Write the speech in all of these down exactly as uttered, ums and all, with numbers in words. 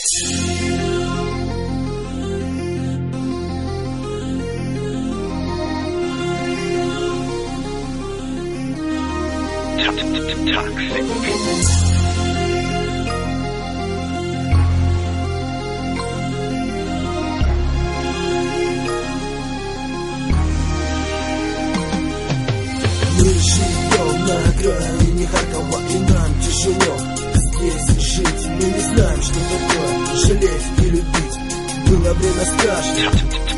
Мы живем на окраине Харькова, и нам тяжело здесь жить. Мы не знаем, что такое жалеть и любить. Было время страшно.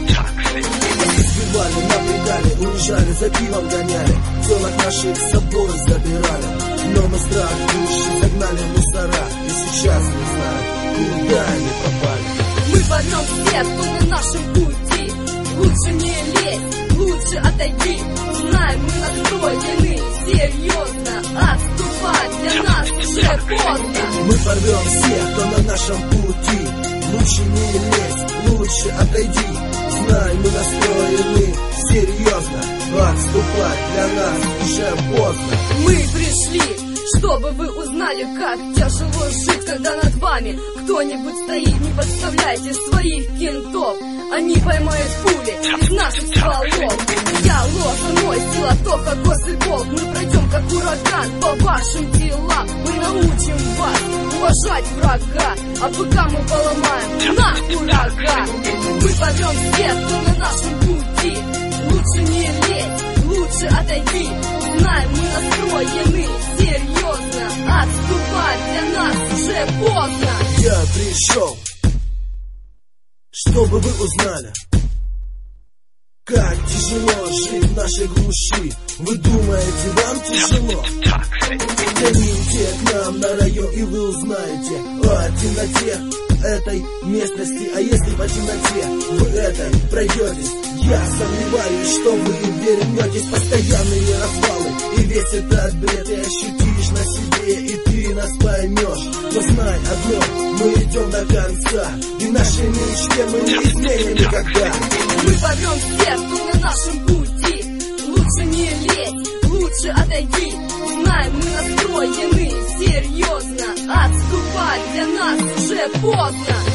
Нас избивали, напрягали, уезжали, за пивом гоняли, телок наших с собой забирали. Но мы страх души загнали в мусора, и сейчас не знаем, куда они пропали. Мы возьмем всех, кто на нашем пути. Лучше не лезь, лучше отойди. Знаем, мы настроены серьезно. Отступать для нас уже поздно. Мы порвем всех, кто на нашем пути. Лучше не лезь, лучше отойди. Знаем, мы настроены серьезно. Отступать для нас уже поздно. Мы пришли, чтобы вы узнали, как тяжело жить, когда над вами кто-нибудь стоит. Не подставляйте своих кентов, они поймают пули из наших стволов. Я ложа, мой сила, тоха, косый болт. Мы пройдем как ураган по вашим делам. Мы научим вас уважать врага, а пока мы поломаем нахуй рога. Мы пойдем всех, кто на нашем пути. Лучше не лезь, лучше отойди. Знаем, мы настроены серьезно. Отступать для нас уже поздно. Я пришел, чтобы вы узнали, как тяжело жить в нашей глуши. Вы думаете, вам тяжело? Тяните к нам на район, и вы узнаете о темноте этой местности. А если по темноте вы этой пройдетесь, я сомневаюсь, что вы вернетесь. Постоянные развалы и весь этот бред ты ощутишь на себе, и ты нас поймешь. Но знай одно, мы идем до конца, и наши мечты мы не изменим никогда. Мы порвем всех, кто на нашем пути. Лучше не лезь, лучше отойди. Знаем, мы настроены серьезно. Отступать для нас уже поздно.